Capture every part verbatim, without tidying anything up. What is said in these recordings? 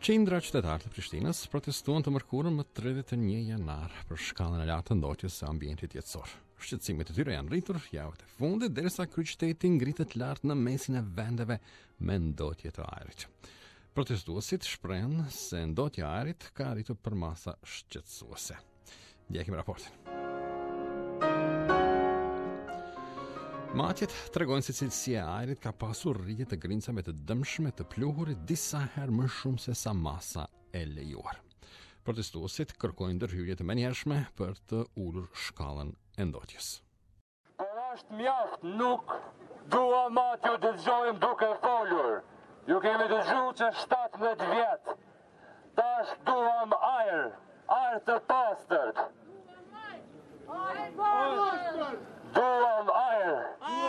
Qindra qytetarë të Prishtinës protestuan të mërkurën më tridhjetë e një janar për shkallën e lartë të ndotjes së ambientit jetësor. Shqetësimet e tyre janë rritur javët e fundit derisa kryeqyteti ngritet lart në mesin e vendeve me ndotje të ajrit. Protestuesit shprehen se ndotja e ajrit ka arritur për masa shqetësuese. Ndjekim raportin. Matjet tregojnë se cilësia e ajrit ka pasur rritje të grincave të dëmshme të pluhurit disa herë më shumë se sa masa e lejuar. Protestuesit kërkojnë ndërhyrje të menjëhershme për të ulur shkallën e ndotjes. Por është mjaft, nuk dua matju të dëgjojmë duke folur. Ju kemi dëgjuar që shtatëmbëdhjetë vjet. Tash duam ajër, ajër të pastërt. Duam ajër,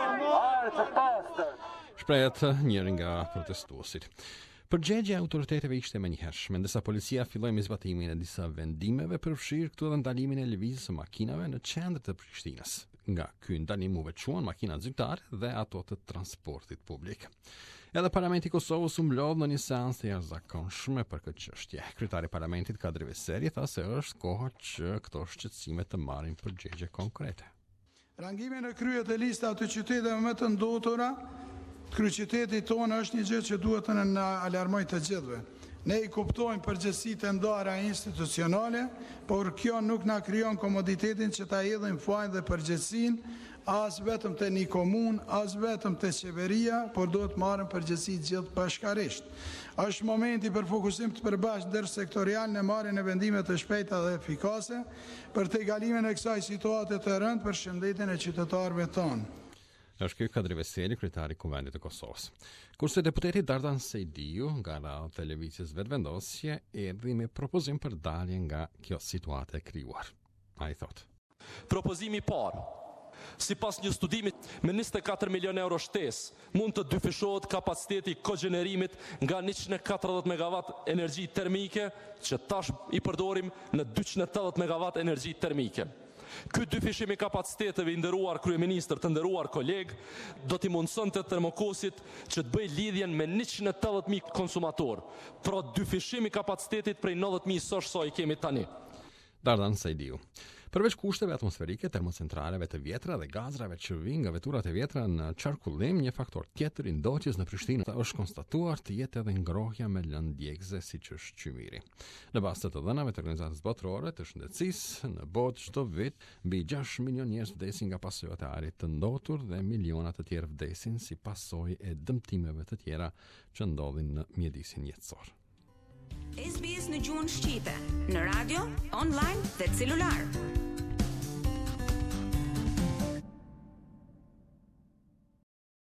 ajër të pastërt. Shprehet njëri nga protestuesit. Përgjegjja e autoriteteve ishte menjëhershme, ndërsa policia filloi me zbatimin e disa vendimeve për fshirë këtu edhe ndalimin e lëvizjes së makinave në qendër të Prishtinës. Nga ky ndalim u veçuan makinat zyrtare dhe ato të transportit publik. Edhe Parlamenti i Kosovës u mlodh në një seancë të jashtëzakonshme për këtë çështje. Kryetari i Parlamentit Kadri Veseli tha se është koha që këto shqetësime të marrin përgjigje konkrete. Rangimi në krye të lista të qyteteve më të ndotura, kryeqyteti tonë është një gjë që duhet të na alarmoj të gjithëve. Ne i kuptojmë përgjegjësitë e ndara institucionale, por kjo nuk na krijon komoditetin që ta hedhim fajin dhe përgjegjësinë as vetëm te një komunë, as vetëm te qeveria, por duhet marrën përgjegjësi gjithë bashkërisht. Është momenti për fokusim të përbashkët ndërsektorial në marrjen e vendime të shpejta dhe efikase për tejgalimin e kësaj situate të rëndë për shëndetin e qytetarëve tonë. Është ky Kadri Veseli, kryetari i Kuvendit të Kosovës. Kurse deputeti Dardan Sejdiu nga radha e lëvizjes vetëvendosje erdhi me propozim për dalje nga kjo situatë e krijuar. Ai thotë: Propozimi i parë, sipas një studimi me njëzet e katër milion euro shtesë, mund të dyfishohet kapaciteti i kogenerimit nga njëqind e katërdhjetë megawatt energji termike, që tash i përdorim në dyqind e tetëdhjetë megawatt energji termike. Ky dyfishim i kapaciteteve i nderuar kryeministër, të nderuar koleg, do t'i mundsonte Termokosit që të bëjë lidhjen me njëqind e tetëdhjetë mijë konsumator, pra dyfishim i kapacitetit prej nëntëdhjetë mijë sosh sa i kemi tani. Dardan Sejdiu. Përveç kushteve atmosferike, termocentraleve të vjetra dhe gazrave që vijnë nga veturat e vjetra në qarkullim, një faktor tjetër i ndotjes në Prishtinë është konstatuar të jetë edhe ngrohja me lëndë djegëse siç është qymiri. Në bazë të dhënave të Organizatës Botërore të Shëndetësisë, në botë çdo vit mbi gjashtë milion njerëz vdesin nga pasojat e ajrit të ndotur dhe miliona të tjerë vdesin si pasojë e dëmtimeve të tjera që ndodhin në mjedisin jetësor. S B S në gjuhën shqipe, në radio, online dhe celular.